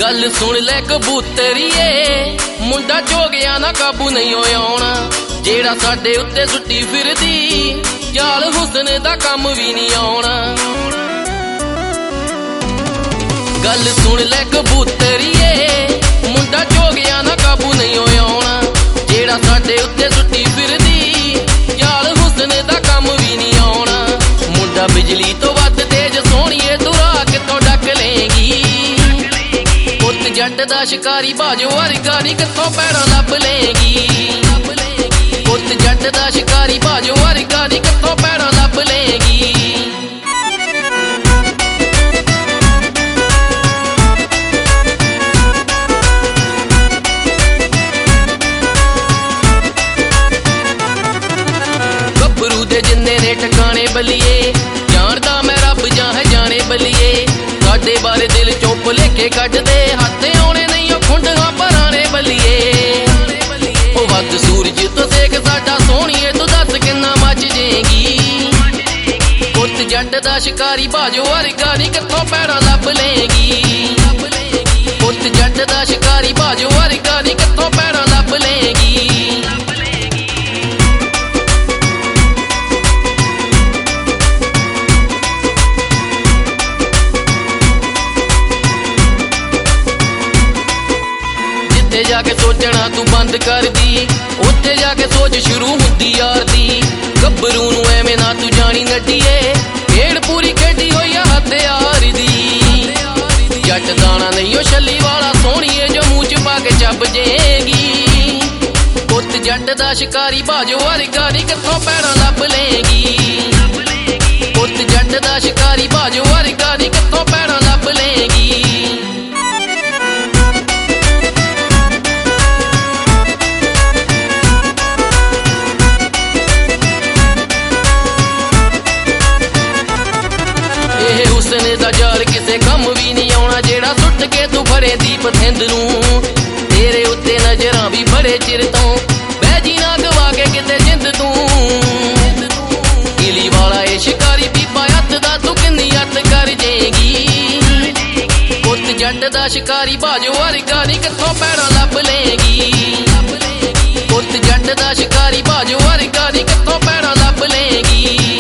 गल सुन ले कबूतरीए मुंडा जोगिया ना काबू नहीं आउणा जेड़ा साडे उत्ते सुट्टी फिरदी जाल हुसन दा कम भी नहीं आउणा। गल सुन ले कबूतरीए मुंडा जोगिया ना काबू नहीं आउणा जेड़ा साडे उत्ते सुट्टी फिरदी जाल हुसन दा कम भी नहीं आउणा। मुंडा बिजली तो वध तेज सोहणीए तू राह कित्थों डक लेंगी जट दा शिकारी बाजो वर्गा नी कित्थों पैड़ा लभ लेंगी। पुत जट दा शिकारी बाजो वर्गा नी कित्थों पैड़ा लभ लेंगी। गभरू दे जिन्ने ने ठिकाने बलिए जानदा मैं रब जां है जाने बलिए साडे बारे दिल चों भुलेखे कढ दे हत्थे आउणे नहीं ओ खुंडा भराने बलिए ओ वध सूरज तो सेक साडा सोहणीए तू दस किन्ना मच जेगी। पुत जट दा शिकारी बाजो वर्गा नी कित्थों पैड़ा लभ लेंगी। पुत जट दा शिकारी बाजो वर्गा नी कित्थों पैड़ा लभ लेंगी। जाके सोचना तू बंद कर दी उत्थे जाके सोच शुरू हुंदी यार दी। गब्बरू नू एवें ना तू जानी नड्डीए खेड़ पूरी खेडी होई हथियार दी। जट दाना नहीं ओ छली वाला सोहणीए जो मूंह च पा के चब जेगी। पुत जट दा शिकारी बाजो वर्गा नी कित्थों पैड़ा लभ लेंगी। पुत जट दा शिकारी बाजो वर्गा नी कित्थों पैड़ा लभ लेंगी। हुसन दा जाल किसे कम भी नहीं आउणा जेड़ा सुट के तू फड़े दीप थिंद नूं तेरे उत्ते नजरां भी बड़े चिर तों बैजी ना गवा के किते जिंद तू। गिली वाला ए शिकारी पीपा हत्थ दा तू किन्नी हत्थ कर जेगी। पुत जट दा शिकारी बाजो वर्गा नी कित्थों पैड़ा लभ लेंगी। पुत जट दा शिकारी बाजो वर्गा नी कित्थों पैड़ा लभ लेंगी।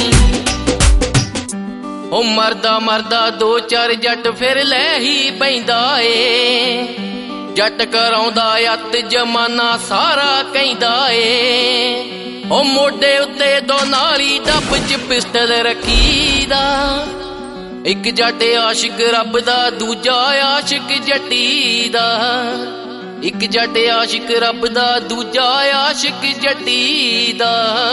ओ मरदा मरदा दो चार जट फिर लै ही पैंदा ए जट कराउंदा अत जमाना सारा कहंदा ए। ओ मोढे उत्ते दो नाली डब च पिस्टल रखीदा इक जट आशिक रब दा दूजा आशिक जट्टी दा। इक जट आशिक रब दा दूजा आशिक जट्टी दा।